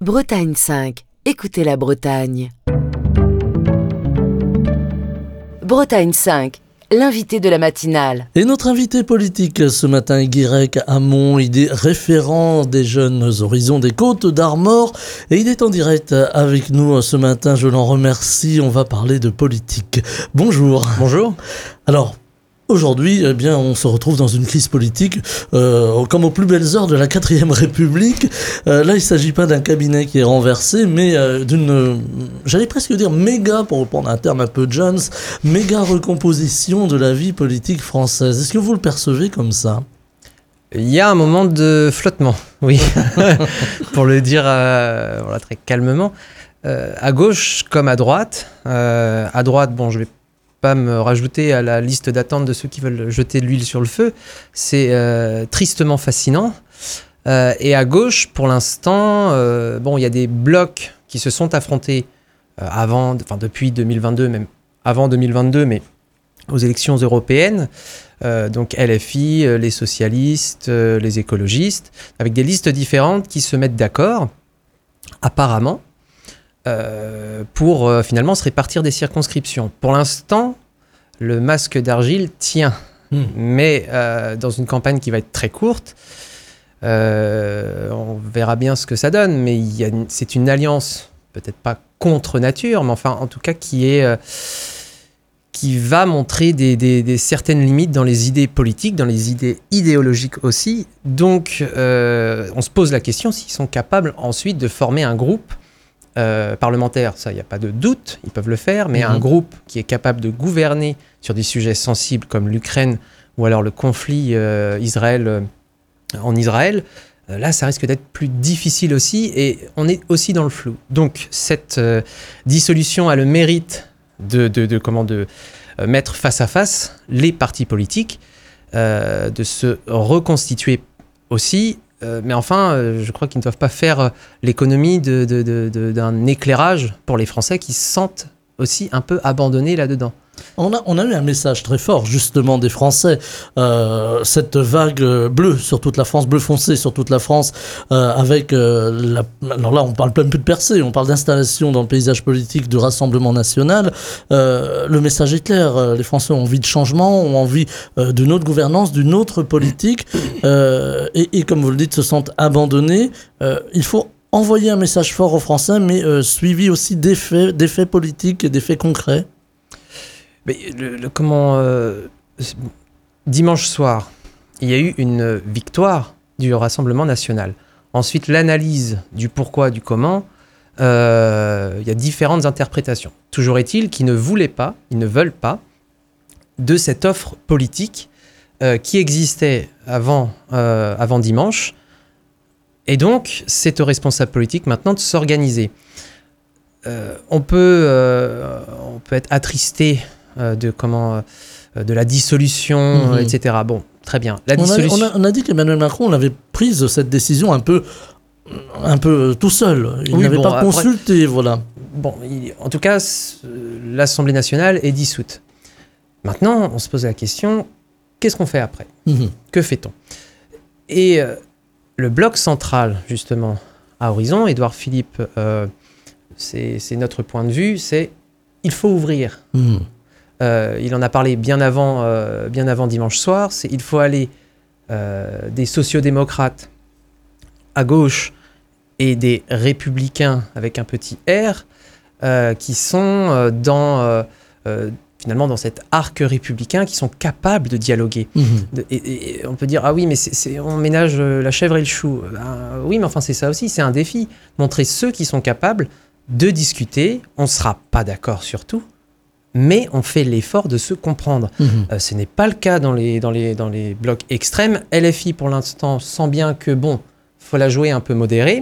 Bretagne 5. Écoutez la Bretagne. Bretagne 5. L'invité de la matinale. Et notre invité politique ce matin est Guirec Hamon, il est référent des Jeunes Horizons des Côtes d'Armor et il est en direct avec nous ce matin, je l'en remercie, on va parler de politique. Bonjour. Bonjour. Alors, aujourd'hui, eh bien, on se retrouve dans une crise politique comme aux plus belles heures de la 4e République. Là, il ne s'agit pas d'un cabinet qui est renversé, mais d'une, j'allais presque dire méga, pour reprendre un terme un peu Jones, méga recomposition de la vie politique française. Est-ce que vous le percevez comme ça ? Il y a un moment de flottement, oui, pour le dire voilà, très calmement. À gauche comme à droite. À droite, bon, je vais pas me rajouter à la liste d'attente de ceux qui veulent jeter de l'huile sur le feu. C'est tristement fascinant. Et à gauche, pour l'instant, bon, il y a des blocs qui se sont affrontés depuis 2022, même avant 2022, mais aux élections européennes. Donc LFI, les socialistes, les écologistes, avec des listes différentes qui se mettent d'accord, apparemment, pour finalement se répartir des circonscriptions. Pour l'instant, le masque d'argile tient, mais dans une campagne qui va être très courte, on verra bien ce que ça donne, mais c'est une alliance, peut-être pas contre nature, mais enfin en tout cas qui va montrer des certaines limites dans les idées politiques, dans les idées idéologiques aussi. Donc on se pose la question s'ils sont capables ensuite de former un groupe parlementaire, ça, il n'y a pas de doute, ils peuvent le faire, mais un groupe qui est capable de gouverner sur des sujets sensibles comme l'Ukraine ou alors le conflit en Israël, là, ça risque d'être plus difficile aussi, et on est aussi dans le flou. Donc, cette dissolution a le mérite de mettre face à face les partis politiques, de se reconstituer aussi. Mais enfin, je crois qu'ils ne doivent pas faire l'économie d'un éclairage pour les Français qui se sentent aussi un peu abandonnés là-dedans. On a eu un message très fort justement des Français, cette vague bleue sur toute la France, bleu foncé sur toute la France, avec alors là on parle même plus de percée, on parle d'installation dans le paysage politique du Rassemblement national. Le message est clair, les Français ont envie de changement, ont envie d'une autre gouvernance, d'une autre politique, et comme vous le dites, se sentent abandonnés. Il faut envoyer un message fort aux Français, mais suivi aussi d'effets politiques et d'effets concrets. Mais dimanche soir, il y a eu une victoire du Rassemblement national. Ensuite, l'analyse du pourquoi, du comment, il y a différentes interprétations. Toujours est-il qu'ils ne veulent pas de cette offre politique qui existait avant dimanche. Et donc, c'est aux responsables politiques maintenant de s'organiser. On peut être attristé de la dissolution, etc. Bon, très bien. On a dit qu'Emmanuel Macron avait prise cette décision un peu tout seul. Il n'avait pas consulté, voilà. Bon, en tout cas, l'Assemblée nationale est dissoute. Maintenant, on se pose la question, qu'est-ce qu'on fait après ? Que fait-on ? Et le bloc central, justement, à Horizon, Édouard Philippe, c'est notre point de vue, c'est il faut ouvrir. Il en a parlé bien avant dimanche soir. Il faut aller des sociodémocrates à gauche et des républicains avec un petit R qui sont finalement dans cet arc républicain, qui sont capables de dialoguer. Et on peut dire, ah oui, mais on ménage la chèvre et le chou. Oui, mais enfin c'est ça aussi, c'est un défi. Montrer ceux qui sont capables de discuter, on ne sera pas d'accord sur tout, mais on fait l'effort de se comprendre. Ce n'est pas le cas dans les blocs extrêmes. LFI, pour l'instant, sent bien que, bon, il faut la jouer un peu modérée.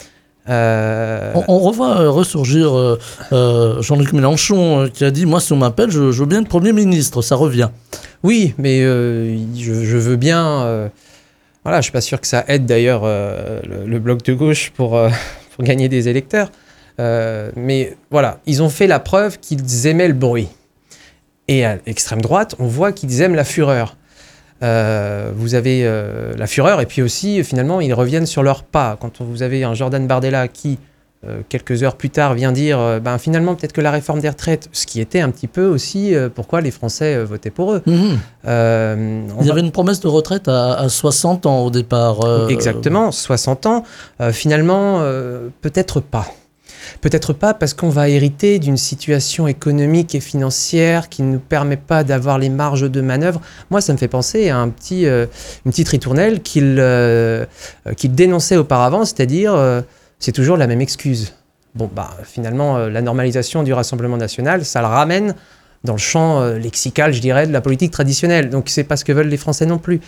On revoit ressurgir Jean-Luc Mélenchon qui a dit « Moi, si on m'appelle, je veux bien être Premier ministre, ça revient. » Oui, mais je veux bien... voilà, je ne suis pas sûr que ça aide d'ailleurs le bloc de gauche pour gagner des électeurs. Mais voilà, ils ont fait la preuve qu'ils aimaient le bruit. Et à l'extrême droite, on voit qu'ils aiment la fureur. Vous avez la fureur, et puis aussi, finalement, ils reviennent sur leurs pas. Quand vous avez un Jordan Bardella qui quelques heures plus tard, vient dire finalement, peut-être que la réforme des retraites, ce qui était un petit peu aussi pourquoi les Français votaient pour eux. Il y avait une promesse de retraite à 60 ans au départ. Exactement, 60 ans. Finalement, peut-être pas. Peut-être pas parce qu'on va hériter d'une situation économique et financière qui ne nous permet pas d'avoir les marges de manœuvre. Moi, ça me fait penser à une petite ritournelle qu'il dénonçait auparavant, c'est-à-dire c'est toujours la même excuse. Bon, finalement, la normalisation du Rassemblement national, ça le ramène dans le champ lexical, je dirais, de la politique traditionnelle. Donc, c'est pas ce que veulent les Français non plus.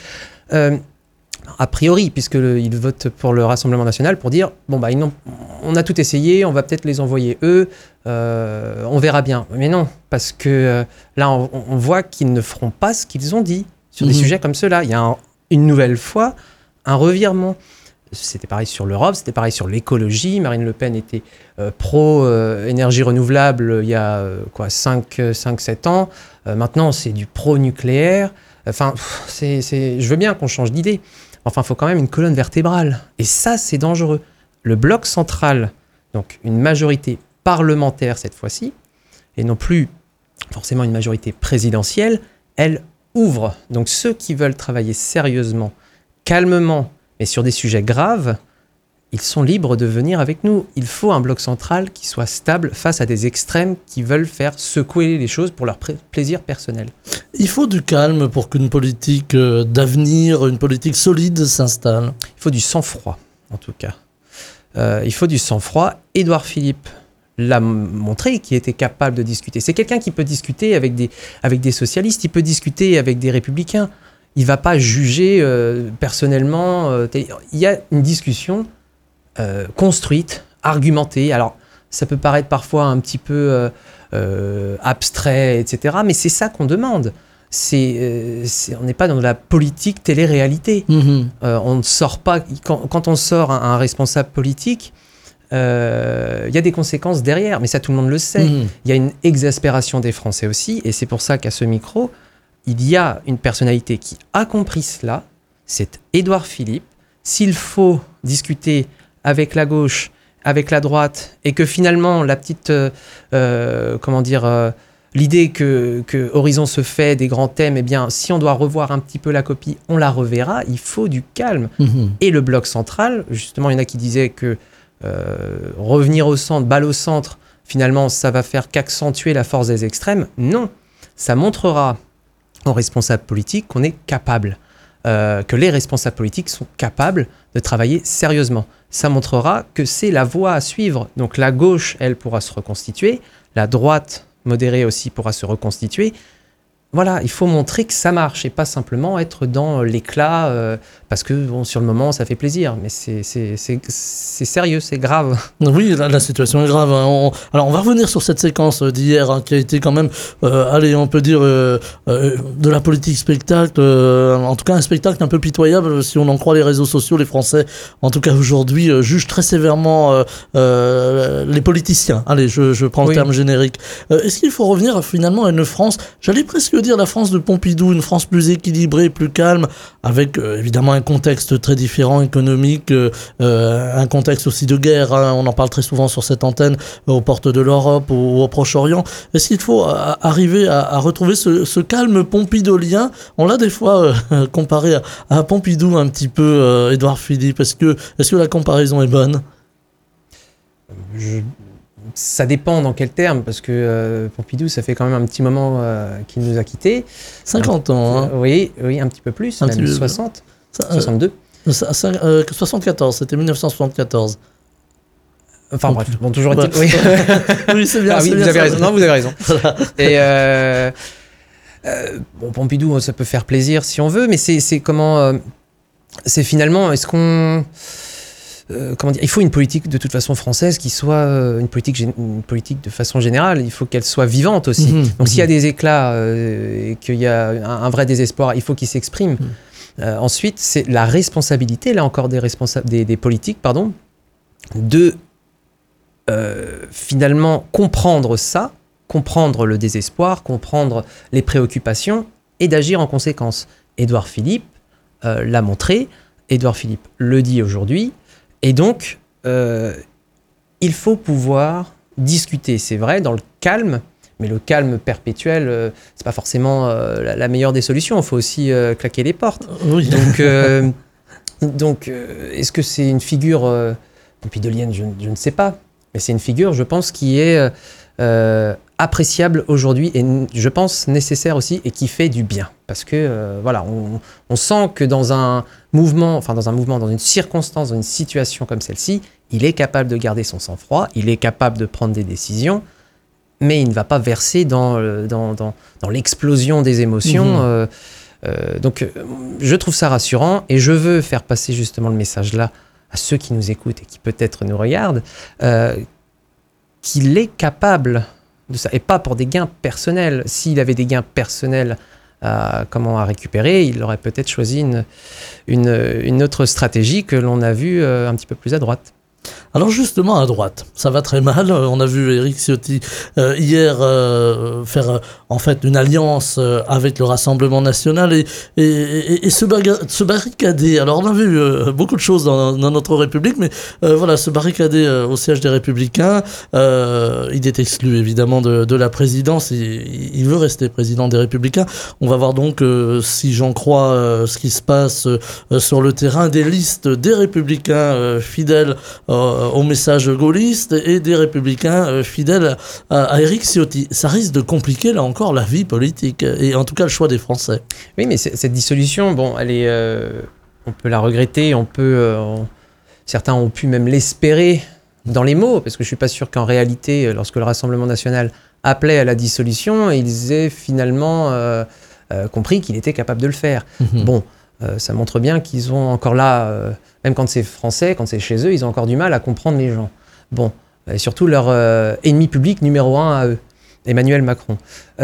A priori, puisqu'ils votent pour le Rassemblement national pour dire on a tout essayé, on va peut-être les envoyer eux, on verra bien. Mais non, parce que là, on voit qu'ils ne feront pas ce qu'ils ont dit sur des sujets comme ceux-là. Il y a une nouvelle fois un revirement. C'était pareil sur l'Europe, c'était pareil sur l'écologie. Marine Le Pen était pro-énergie renouvelable il y a 5-7 ans. Maintenant, c'est du pro-nucléaire. Enfin, je veux bien qu'on change d'idée. Enfin, il faut quand même une colonne vertébrale. Et ça, c'est dangereux. Le bloc central, donc une majorité parlementaire cette fois-ci, et non plus forcément une majorité présidentielle, elle ouvre. Donc ceux qui veulent travailler sérieusement, calmement, mais sur des sujets graves, ils sont libres de venir avec nous. Il faut un bloc central qui soit stable face à des extrêmes qui veulent faire secouer les choses pour leur plaisir personnel. Il faut du calme pour qu'une politique d'avenir, une politique solide s'installe. Il faut du sang-froid, en tout cas. Il faut du sang-froid. Édouard Philippe l'a montré qu'il était capable de discuter. C'est quelqu'un qui peut discuter avec des socialistes, il peut discuter avec des républicains. Il ne va pas juger personnellement. Il y a une discussion construite, argumentée. Alors, ça peut paraître parfois un petit peu abstrait, etc. Mais c'est ça qu'on demande. On n'est pas dans la politique télé-réalité. On ne sort pas... Quand on sort un responsable politique, il y a des conséquences derrière. Mais ça, tout le monde le sait. Il y a une exaspération des Français aussi. Et c'est pour ça qu'à ce micro, il y a une personnalité qui a compris cela. C'est Édouard Philippe. S'il faut discuter avec la gauche, avec la droite, et que finalement, la petite... l'idée que Horizon se fait des grands thèmes, eh bien, si on doit revoir un petit peu la copie, on la reverra. Il faut du calme. Et le bloc central, justement, il y en a qui disaient que revenir au centre, balle au centre, finalement, ça va faire qu'accentuer la force des extrêmes. Non, ça montrera aux responsables politiques qu'on est capable, que les responsables politiques sont capables de travailler sérieusement. Ça montrera que c'est la voie à suivre. Donc la gauche, elle, pourra se reconstituer, la droite modérée aussi pourra se reconstituer. Voilà, il faut montrer que ça marche et pas simplement être dans l'éclat parce que sur le moment ça fait plaisir, mais c'est sérieux, c'est grave. Oui, la situation est grave. Alors on va revenir sur cette séquence d'hier qui a été quand même, on peut dire de la politique spectacle, en tout cas un spectacle un peu pitoyable si on en croit les réseaux sociaux. Les Français, en tout cas aujourd'hui, jugent très sévèrement les politiciens. Allez, je prends le terme générique. Est-ce qu'il faut revenir finalement à une France, j'allais presque dire la France de Pompidou, une France plus équilibrée, plus calme, avec évidemment un contexte très différent économique, un contexte aussi de guerre, on en parle très souvent sur cette antenne, aux portes de l'Europe ou au Proche-Orient. Est-ce qu'il faut arriver à retrouver ce calme pompidolien? On l'a des fois comparé à Pompidou un petit peu, Édouard Philippe. Est-ce que la comparaison est bonne? Ça dépend dans quel terme, parce que Pompidou, ça fait quand même un petit moment qu'il nous a quittés. 50 ans, hein. Oui, un petit peu plus, même 60, 62. 74, c'était 1974. Enfin bref, bon, toujours est-il... Oui, oui c'est bien. Vous avez raison. Non, vous avez raison. Et Pompidou, ça peut faire plaisir si on veut, mais c'est comment... c'est finalement, est-ce qu'on... comment dire, il faut une politique de toute façon française qui soit une politique de façon générale, il faut qu'elle soit vivante aussi. Donc s'il y a des éclats et qu'il y a un vrai désespoir, il faut qu'il s'exprime. Ensuite, c'est la responsabilité, là encore des politiques, de finalement comprendre ça, comprendre le désespoir, comprendre les préoccupations et d'agir en conséquence. Édouard Philippe l'a montré, Édouard Philippe le dit aujourd'hui. Et donc, il faut pouvoir discuter, c'est vrai, dans le calme, mais le calme perpétuel, c'est pas forcément la meilleure des solutions. Il faut aussi claquer les portes. Oui. Donc, est-ce que c'est une figure pompidolienne, je ne sais pas. Mais c'est une figure, je pense, qui est appréciable aujourd'hui et je pense nécessaire aussi et qui fait du bien. Parce que voilà, on sent que dans un mouvement, dans une circonstance, dans une situation comme celle-ci, il est capable de garder son sang-froid, il est capable de prendre des décisions, mais il ne va pas verser dans l'explosion des émotions. Donc, je trouve ça rassurant et je veux faire passer justement le message là à ceux qui nous écoutent et qui peut-être nous regardent, qu'il est capable de ça, et pas pour des gains personnels. S'il avait des gains personnels à récupérer, il aurait peut-être choisi une autre stratégie que l'on a vue un petit peu plus à droite. Alors justement, à droite, ça va très mal. On a vu Éric Ciotti hier faire en fait une alliance avec le Rassemblement national et se barricader. Alors on a vu beaucoup de choses dans notre République, mais voilà, se barricader au siège des Républicains. Il est exclu évidemment de la présidence. Il veut rester président des Républicains. On va voir donc, si j'en crois ce qui se passe sur le terrain, des listes des Républicains fidèles au message gaulliste et des Républicains fidèles à Éric Ciotti. Ça risque de compliquer, là encore, la vie politique et en tout cas le choix des Français. Oui, mais cette dissolution, bon, elle est, on peut la regretter, certains ont pu même l'espérer dans les mots, parce que je ne suis pas sûr qu'en réalité, lorsque le Rassemblement national appelait à la dissolution, ils aient finalement compris qu'il était capable de le faire. Bon, ça montre bien qu'ils ont encore là, même quand c'est français, quand c'est chez eux, ils ont encore du mal à comprendre les gens. Bon, et surtout leur ennemi public numéro 1 à eux, Emmanuel Macron.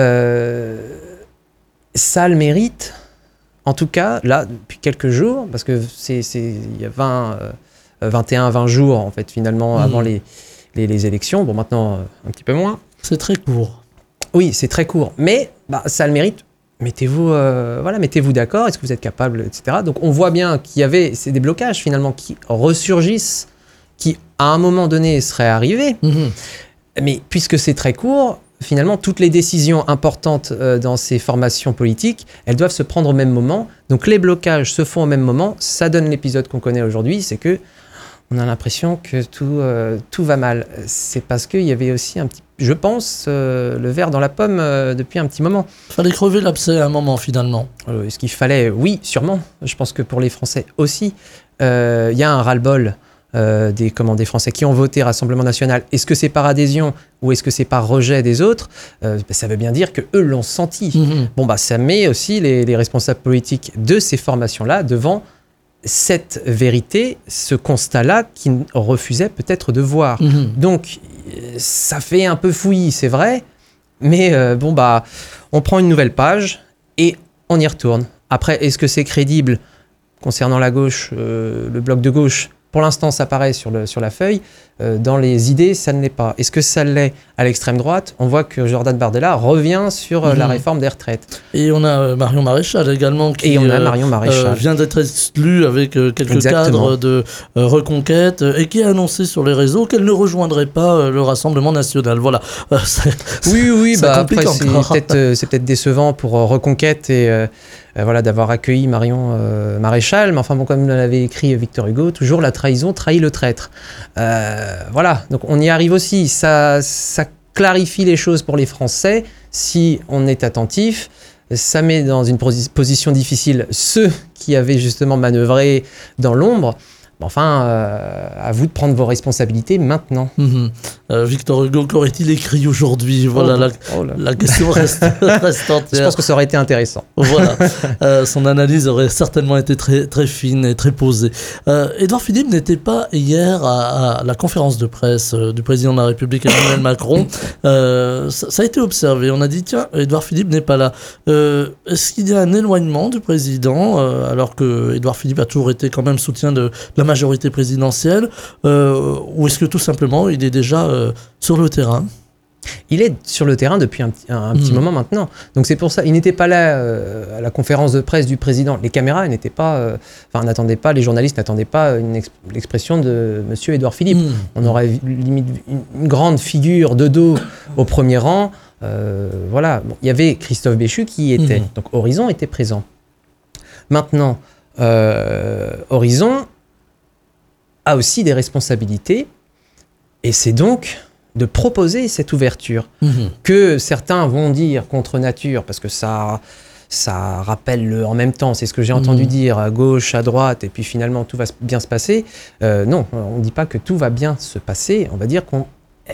Ça le mérite, en tout cas, là, depuis quelques jours, parce que il y a 20 jours, en fait, finalement, avant les élections. Bon, maintenant, un petit peu moins. C'est très court. Oui, c'est très court, mais ça le mérite. Mettez-vous d'accord, est-ce que vous êtes capable, etc. Donc on voit bien qu'il y avait des blocages finalement qui ressurgissent, qui à un moment donné seraient arrivés. Mais puisque c'est très court, finalement toutes les décisions importantes dans ces formations politiques, elles doivent se prendre au même moment. Donc les blocages se font au même moment. Ça donne l'épisode qu'on connaît aujourd'hui, c'est que on a l'impression que tout va mal. C'est parce qu'il y avait aussi je pense, le verre dans la pomme depuis un petit moment. Il fallait crever l'abcès à un moment, finalement. Est-ce qu'il fallait? Oui, sûrement. Je pense que pour les Français aussi, il y a un ras-le-bol des Français qui ont voté Rassemblement national. Est-ce que c'est par adhésion ou est-ce que c'est par rejet des autres? Ça veut bien dire qu'eux l'ont senti. Bon, ça met aussi les responsables politiques de ces formations-là devant cette vérité, ce constat-là qu'ils refusaient peut-être de voir. Donc, ça fait un peu fouillis, c'est vrai, mais on prend une nouvelle page et on y retourne. Après, est-ce que c'est crédible concernant la gauche, le bloc de gauche? Pour l'instant, ça paraît sur la feuille. Dans les idées, ça ne l'est pas. Est-ce que ça l'est à l'extrême droite? On voit que Jordan Bardella revient sur la réforme des retraites. Et on a Marion Maréchal également qui vient d'être exclue avec quelques cadres de Reconquête et qui a annoncé sur les réseaux qu'elle ne rejoindrait pas le Rassemblement national. Voilà. Oui, après c'est peut-être décevant pour Reconquête et d'avoir accueilli Marion Maréchal, mais enfin bon, comme l'avait écrit Victor Hugo, toujours la trahison trahit le traître. Donc on y arrive aussi, ça clarifie les choses pour les Français si on est attentif, ça met dans une position difficile ceux qui avaient justement manœuvré dans l'ombre. À vous de prendre vos responsabilités maintenant. Victor Hugo, qu'aurait-il écrit aujourd'hui? Voilà, la question reste entière. Je pense que ça aurait été intéressant. Voilà, son analyse aurait certainement été très, très fine et très posée. Édouard Philippe n'était pas hier à la conférence de presse du président de la République, Emmanuel Macron. Ça a été observé. On a dit, tiens, Édouard Philippe n'est pas là. Est-ce qu'il y a un éloignement du président, alors que Édouard Philippe a toujours été quand même soutien de la majorité présidentielle, ou est-ce que tout simplement il est déjà sur le terrain? Il est sur le terrain depuis un petit moment maintenant. Donc c'est pour ça, il n'était pas là à la conférence de presse du président. Les caméras n'étaient pas, n'attendaient pas, les journalistes n'attendaient pas l'expression de Monsieur Édouard Philippe. On aurait limite une grande figure de dos au premier rang. Voilà. Bon, il y avait Christophe Béchu qui y était. Donc Horizon était présent. Maintenant, Horizon a aussi des responsabilités et c'est donc de proposer cette ouverture que certains vont dire contre nature parce que ça rappelle en même temps, c'est ce que j'ai entendu dire à gauche, à droite et puis finalement tout va bien se passer. Non, on ne dit pas que tout va bien se passer, on va dire qu'on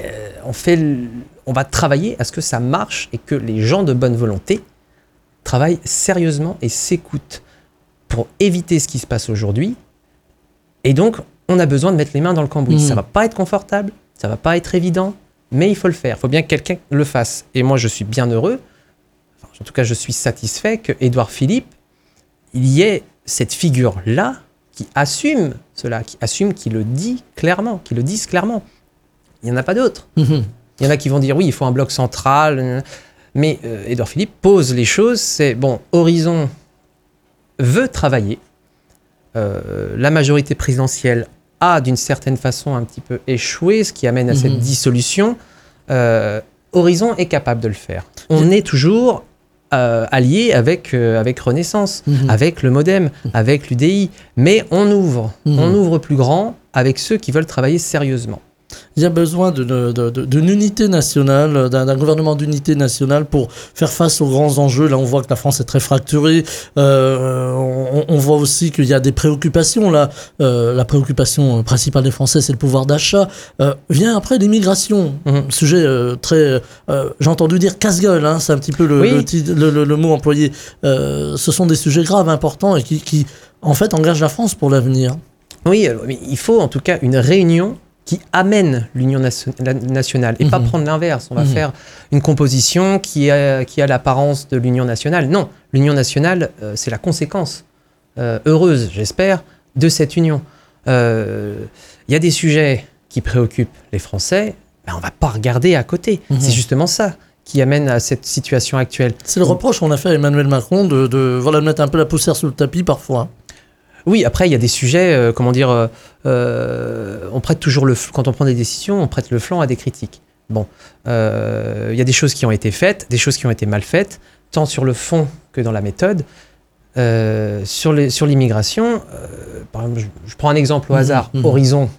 va travailler à ce que ça marche et que les gens de bonne volonté travaillent sérieusement et s'écoutent pour éviter ce qui se passe aujourd'hui. Et donc, on a besoin de mettre les mains dans le cambouis. Ça ne va pas être confortable, ça ne va pas être évident, mais il faut le faire. Il faut bien que quelqu'un le fasse. Et moi, je suis bien heureux, en tout cas, je suis satisfait que Édouard Philippe, il y ait cette figure-là qui assume cela, qui le dit clairement, qui le dise clairement. Il n'y en a pas d'autres. Il y en a qui vont dire, oui, il faut un bloc central. Mais Édouard Philippe pose les choses. C'est, bon, Horizon veut travailler. La majorité présidentielle a d'une certaine façon un petit peu échoué, ce qui amène à cette dissolution. Horizon est capable de le faire. On est toujours allié avec Renaissance, avec le MoDem, avec l'UDI, mais on ouvre plus grand avec ceux qui veulent travailler sérieusement. Il y a besoin d'une unité nationale, d'un gouvernement d'unité nationale pour faire face aux grands enjeux. Là, on voit que la France est très fracturée. On voit aussi qu'il y a des préoccupations. Là, la préoccupation principale des Français, c'est le pouvoir d'achat. Vient après l'immigration. Sujet très... j'ai entendu dire casse-gueule, hein, c'est un petit peu le mot employé. Ce sont des sujets graves, importants et qui en fait, engagent la France pour l'avenir. Oui, alors, mais il faut en tout cas une réunion qui amène l'union nationale et pas prendre l'inverse. On va faire une composition qui a l'apparence de l'union nationale. Non, l'union nationale, c'est la conséquence heureuse, j'espère, de cette union. Il y a des sujets qui préoccupent les Français, ben on ne va pas regarder à côté. C'est justement ça qui amène à cette situation actuelle. C'est le reproche qu'on a fait à Emmanuel Macron de mettre un peu la poussière sous le tapis parfois. Oui, après, il y a des sujets, on prête toujours quand on prend des décisions, on prête le flanc à des critiques. Bon, il y a des choses qui ont été faites, des choses qui ont été mal faites, tant sur le fond que dans la méthode. Sur l'immigration, par exemple, je prends un exemple au hasard, Horizon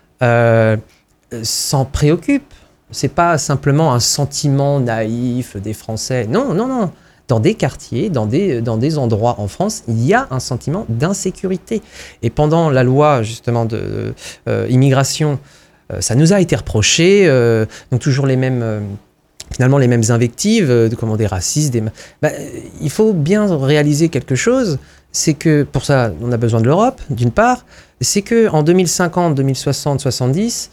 s'en préoccupe. C'est pas simplement un sentiment naïf des Français. Non. Dans des quartiers, dans des endroits en France, il y a un sentiment d'insécurité. Et pendant la loi, justement, de immigration, ça nous a été reproché, donc toujours les mêmes invectives, des racistes. Il faut bien réaliser quelque chose, c'est que, pour ça, on a besoin de l'Europe, d'une part, c'est qu'en 2050, 2060, 70,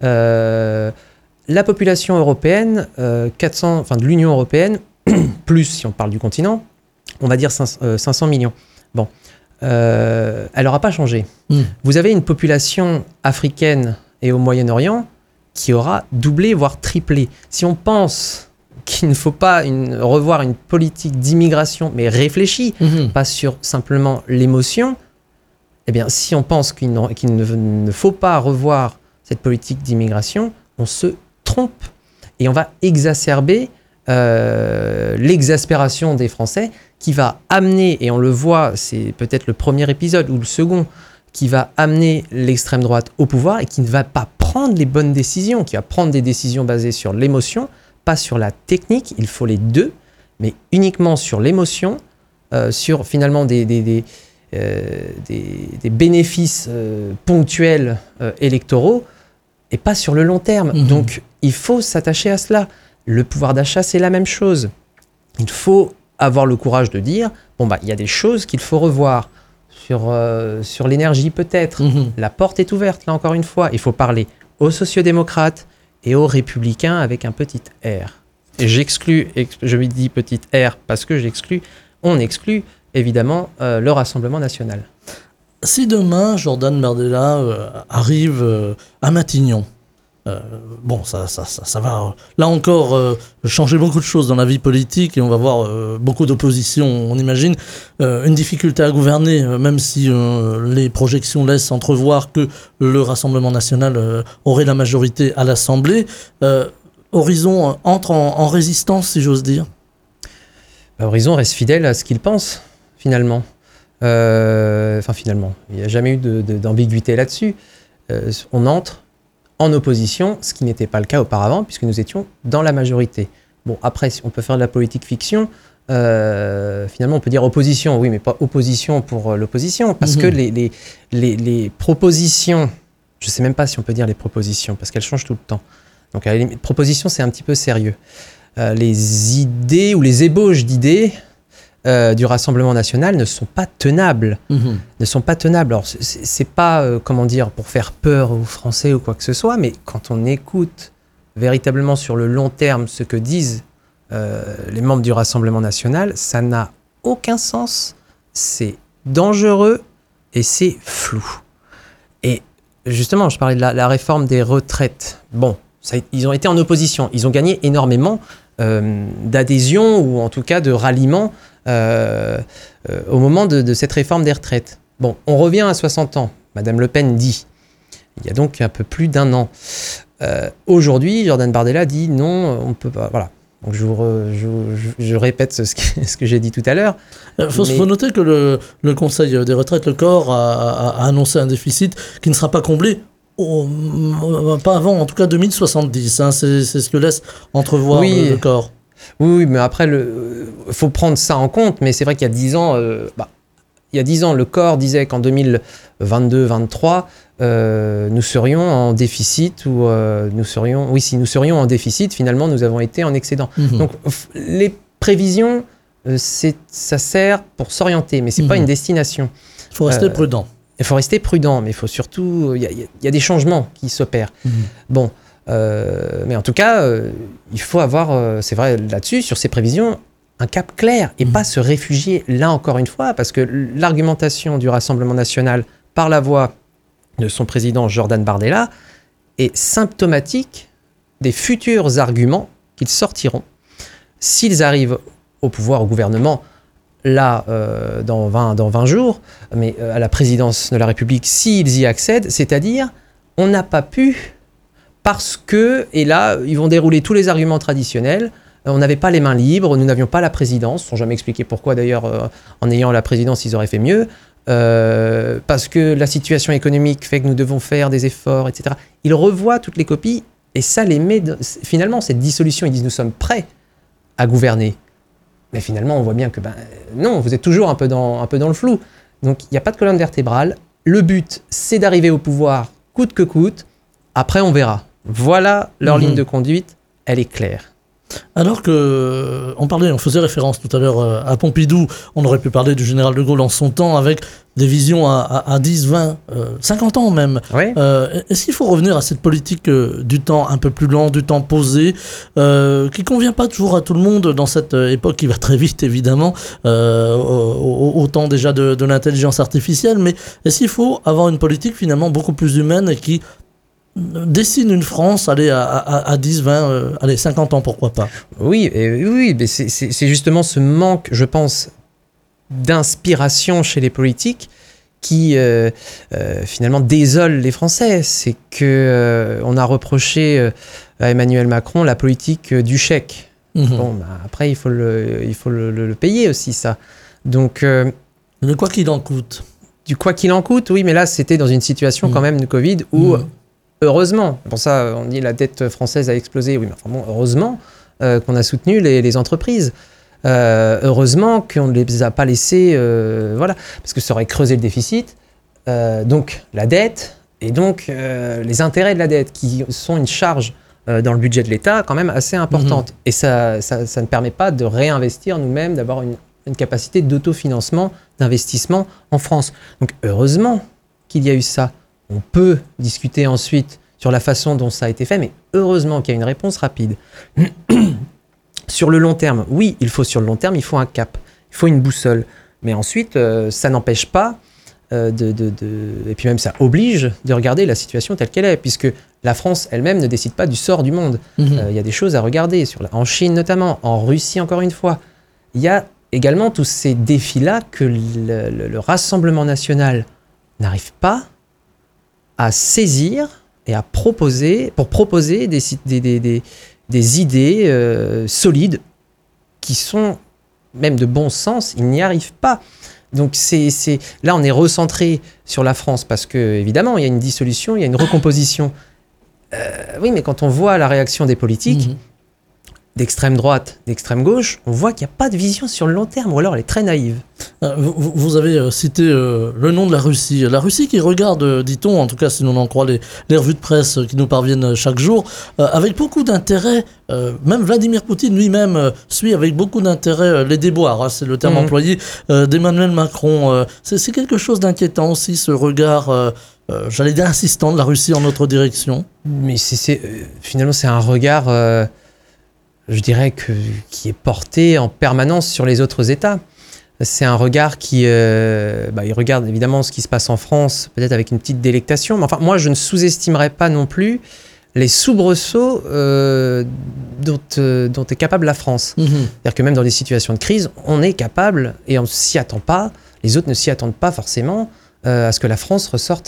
la population européenne, de l'Union européenne, plus si on parle du continent, on va dire 500 millions. Bon, elle n'aura pas changé. Vous avez une population africaine et au Moyen-Orient qui aura doublé, voire triplé. Si on pense qu'il ne faut pas revoir une politique d'immigration, mais réfléchie, pas sur simplement l'émotion, eh bien, si on pense qu'il ne faut pas revoir cette politique d'immigration, on se trompe. Et on va exacerber l'exaspération des Français qui va amener, et on le voit, c'est peut-être le premier épisode ou le second, qui va amener l'extrême droite au pouvoir et qui ne va pas prendre les bonnes décisions, qui va prendre des décisions basées sur l'émotion, pas sur la technique, il faut les deux, mais uniquement sur l'émotion, sur finalement des bénéfices ponctuels électoraux, et pas sur le long terme. Donc il faut s'attacher à cela. Le pouvoir d'achat, c'est la même chose. Il faut avoir le courage de dire, il y a des choses qu'il faut revoir. Sur l'énergie, peut-être. La porte est ouverte, là, encore une fois. Il faut parler aux sociodémocrates et aux républicains avec un petit R. Et je lui dis petit R parce que on exclut, évidemment, le Rassemblement national. Si demain, Jordan Bardella arrive à Matignon, Bon, ça va, là encore, changer beaucoup de choses dans la vie politique et on va voir beaucoup d'opposition, on imagine. Une difficulté à gouverner, même si les projections laissent entrevoir que le Rassemblement national aurait la majorité à l'Assemblée. Horizon entre en résistance, si j'ose dire. Horizon reste fidèle à ce qu'il pense, finalement. Finalement, il n'y a jamais eu d'ambiguïté là-dessus. On entre en opposition, ce qui n'était pas le cas auparavant, puisque nous étions dans la majorité. Bon, après, on peut faire de la politique fiction. Finalement, on peut dire opposition, oui, mais pas opposition pour l'opposition, parce que les propositions, je ne sais même pas si on peut dire les propositions, parce qu'elles changent tout le temps. Donc, à la limite, proposition, c'est un petit peu sérieux. Les idées ou les ébauches d'idées du Rassemblement national ne sont pas tenables. Ne sont pas tenables. Alors, c'est pas, comment dire, pour faire peur aux Français ou quoi que ce soit, mais quand on écoute véritablement sur le long terme ce que disent les membres du Rassemblement national, ça n'a aucun sens, c'est dangereux et c'est flou. Et justement, je parlais de la réforme des retraites. Bon, ils ont été en opposition, ils ont gagné énormément d'adhésion ou en tout cas de ralliement au moment de cette réforme des retraites. Bon, on revient à 60 ans, Madame Le Pen dit. Il y a donc un peu plus d'un an. Aujourd'hui, Jordan Bardella dit non, on ne peut pas. Voilà. Donc je répète ce que j'ai dit tout à l'heure. Faut noter que le Conseil des retraites, le corps, a annoncé un déficit qui ne sera pas comblé. Pas avant, en tout cas 2070, hein, c'est ce que laisse entrevoir le corps. Oui, mais après, faut prendre ça en compte, mais c'est vrai qu'il y a 10 ans, le corps disait qu'en 2022-23, nous serions en déficit, ou si nous serions en déficit, finalement, nous avons été en excédent. Donc, les prévisions, ça sert pour s'orienter, mais c'est pas une destination. Il faut rester prudent. Il faut rester prudent, mais il faut surtout... Il y a des changements qui s'opèrent. Bon, mais en tout cas, il faut avoir, c'est vrai là-dessus, sur ces prévisions, un cap clair et pas se réfugier là encore une fois, parce que l'argumentation du Rassemblement national par la voix de son président Jordan Bardella est symptomatique des futurs arguments qu'ils sortiront s'ils arrivent au pouvoir, au gouvernement, là, dans 20 jours, mais à la présidence de la République, s'ils y accèdent, c'est-à-dire, on n'a pas pu, parce que, et là, ils vont dérouler tous les arguments traditionnels, on n'avait pas les mains libres, nous n'avions pas la présidence, sans jamais expliquer pourquoi d'ailleurs, en ayant la présidence, ils auraient fait mieux, parce que la situation économique fait que nous devons faire des efforts, etc. Ils revoient toutes les copies, et ça les met, finalement, cette dissolution, ils disent, nous sommes prêts à gouverner. Mais finalement, on voit bien que non, vous êtes toujours un peu dans le flou. Donc, il n'y a pas de colonne vertébrale. Le but, c'est d'arriver au pouvoir coûte que coûte. Après, on verra. Voilà leur ligne de conduite. Elle est claire. Alors que on faisait référence tout à l'heure à Pompidou, on aurait pu parler du général de Gaulle en son temps avec des visions à 10, 20, 50 ans même. Oui. Est-ce qu'il faut revenir à cette politique du temps un peu plus lent, du temps posé, qui convient pas toujours à tout le monde dans cette époque qui va très vite évidemment, au temps déjà de l'intelligence artificielle, mais est-ce qu'il faut avoir une politique finalement beaucoup plus humaine et qui dessine une France, à 10, 20, 50 ans, pourquoi pas. Oui, mais c'est justement ce manque, je pense, d'inspiration chez les politiques qui, finalement, désole les Français. C'est qu'on a reproché à Emmanuel Macron la politique du chèque. Bon, après, il faut le payer aussi, ça. Donc... le quoi qu'il en coûte. Du quoi qu'il en coûte, oui, mais là, c'était dans une situation quand même de Covid où... Heureusement, pour ça on dit la dette française a explosé, oui, mais enfin bon, heureusement qu'on a soutenu les entreprises, heureusement qu'on ne les a pas laissées, voilà, parce que ça aurait creusé le déficit, donc la dette, et donc les intérêts de la dette, qui sont une charge dans le budget de l'État quand même assez importante, et ça ne permet pas de réinvestir nous-mêmes, d'avoir une capacité d'autofinancement, d'investissement en France. Donc heureusement qu'il y a eu ça. On peut discuter ensuite sur la façon dont ça a été fait, mais heureusement qu'il y a une réponse rapide. Sur le long terme, oui, sur le long terme, il faut un cap, il faut une boussole. Mais ensuite, ça n'empêche pas et puis même ça oblige de regarder la situation telle qu'elle est, puisque la France elle-même ne décide pas du sort du monde. Il y a des choses à regarder, en Chine notamment, en Russie encore une fois. Il y a également tous ces défis-là que le Rassemblement national n'arrive pas à saisir et à proposer des idées solides qui sont même de bon sens. Il n'y arrive pas. Donc là, on est recentré sur la France parce que, évidemment, il y a une dissolution, il y a une recomposition. Oui, mais quand on voit la réaction des politiques, d'extrême droite, d'extrême gauche, on voit qu'il n'y a pas de vision sur le long terme, ou alors elle est très naïve. Vous avez cité le nom de la Russie. La Russie qui regarde, dit-on, en tout cas si l'on en croit les revues de presse qui nous parviennent chaque jour, avec beaucoup d'intérêt, même Vladimir Poutine lui-même suit avec beaucoup d'intérêt les déboires, c'est le terme employé, d'Emmanuel Macron. C'est quelque chose d'inquiétant aussi, ce regard, j'allais dire insistant, de la Russie en notre direction. Mais finalement c'est un regard, je dirais, qui est porté en permanence sur les autres États. C'est un regard qui il regarde évidemment ce qui se passe en France, peut-être avec une petite délectation. Mais enfin, moi, je ne sous-estimerais pas non plus les soubresauts dont est capable la France. C'est-à-dire que même dans des situations de crise, on est capable, et on ne s'y attend pas, les autres ne s'y attendent pas forcément, à ce que la France ressorte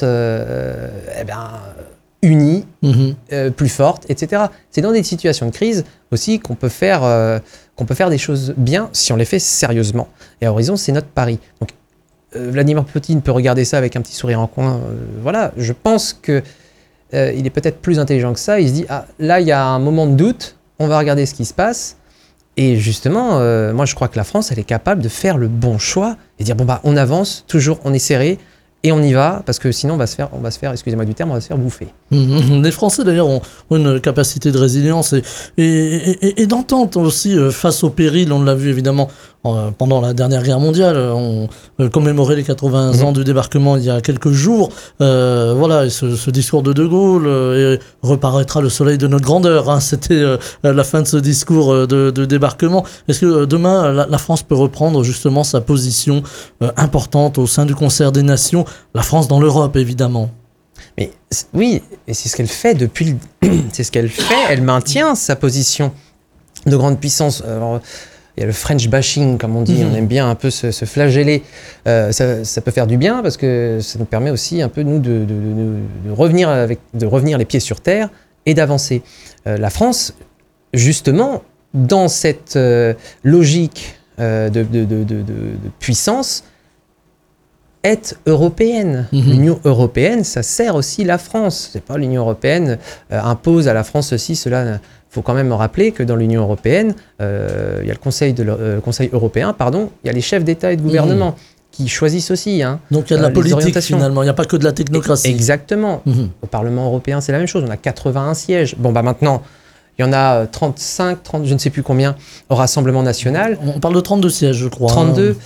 unie, plus forte, etc. C'est dans des situations de crise aussi qu'on peut faire des choses bien si on les fait sérieusement. Et à Horizon, c'est notre pari. Donc, Vladimir Poutine peut regarder ça avec un petit sourire en coin. Voilà, je pense qu'il est peut-être plus intelligent que ça. Il se dit, là, il y a un moment de doute, on va regarder ce qui se passe. Et justement, moi, je crois que la France, elle est capable de faire le bon choix et dire, on avance, toujours, on est serré. Et on y va, parce que sinon on va se faire, excusez-moi du terme, on va se faire bouffer. Les Français d'ailleurs ont une capacité de résilience et d'entente aussi face au péril. On l'a vu évidemment pendant la dernière guerre mondiale. On commémorait les 80 ans du débarquement il y a quelques jours. Voilà, et ce discours de Gaulle, et reparaîtra le soleil de notre grandeur. C'était la fin de ce discours de débarquement. Est-ce que demain la France peut reprendre justement sa position importante au sein du concert des nations? La France dans l'Europe, évidemment. Mais oui, et c'est ce qu'elle fait c'est ce qu'elle fait. Elle maintient sa position de grande puissance. Alors, il y a le French bashing, comme on dit. On aime bien un peu se flageller. Ça peut faire du bien parce que ça nous permet aussi un peu, nous, de revenir les pieds sur terre et d'avancer. La France, justement, dans cette logique de puissance, est européenne. L'Union européenne, ça sert aussi la France. C'est pas l'Union européenne impose à la France ceci, cela. Il faut quand même rappeler que dans l'Union européenne, il y a le Conseil européen, il y a les chefs d'État et de gouvernement qui choisissent aussi. Donc il y a de la politique finalement, il n'y a pas que de la technocratie. Exactement. Au Parlement européen, c'est la même chose. On a 81 sièges. Maintenant, il y en a 30, je ne sais plus combien, au Rassemblement national. On parle de 32 sièges, je crois. 32.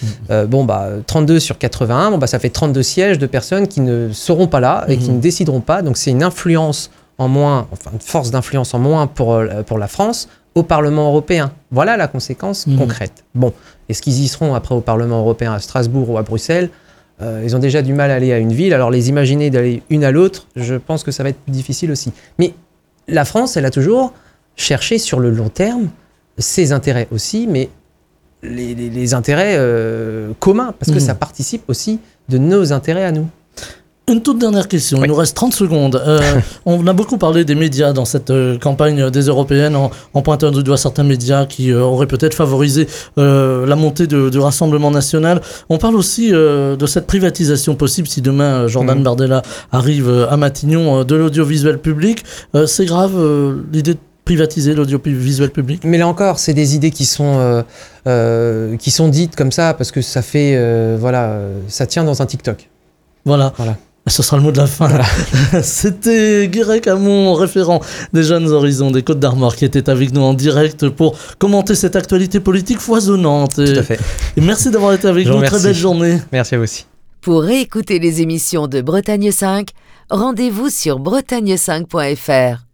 32 sur 81, ça fait 32 sièges de personnes qui ne seront pas là et qui ne décideront pas. Donc c'est une influence en moins, une force d'influence en moins pour la France au Parlement européen. Voilà la conséquence concrète. Est-ce qu'ils y seront après au Parlement européen à Strasbourg ou à Bruxelles? Ils ont déjà du mal à aller à une ville. Alors les imaginer d'aller une à l'autre, je pense que ça va être difficile aussi. Mais la France, elle a toujours chercher sur le long terme ses intérêts aussi, mais les intérêts communs, parce que ça participe aussi de nos intérêts à nous. Une toute dernière question, il nous reste 30 secondes. On a beaucoup parlé des médias dans cette campagne des Européennes, en pointant du doigt certains médias qui auraient peut-être favorisé la montée du Rassemblement national. On parle aussi de cette privatisation possible si demain Jordan Bardella arrive à Matignon de l'audiovisuel public. C'est grave l'idée de privatiser l'audiovisuel public? Mais là encore, c'est des idées qui sont dites comme ça parce que ça fait, ça tient dans un TikTok. Voilà. Ce sera le mot de la fin. Voilà. C'était Guirec Hamon, référent des Jeunes Horizons des Côtes d'Armor, qui était avec nous en direct pour commenter cette actualité politique foisonnante. Tout à fait. Et merci d'avoir été avec nous. Très belle journée. Merci à vous aussi. Pour réécouter les émissions de Bretagne 5, rendez-vous sur bretagne5.fr.